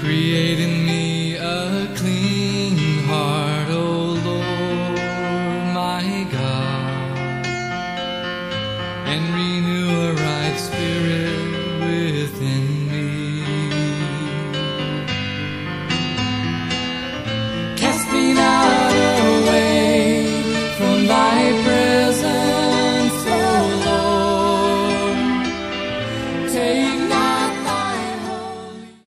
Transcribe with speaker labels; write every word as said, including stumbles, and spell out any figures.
Speaker 1: Create in me a clean heart, O Lord, my God, and renew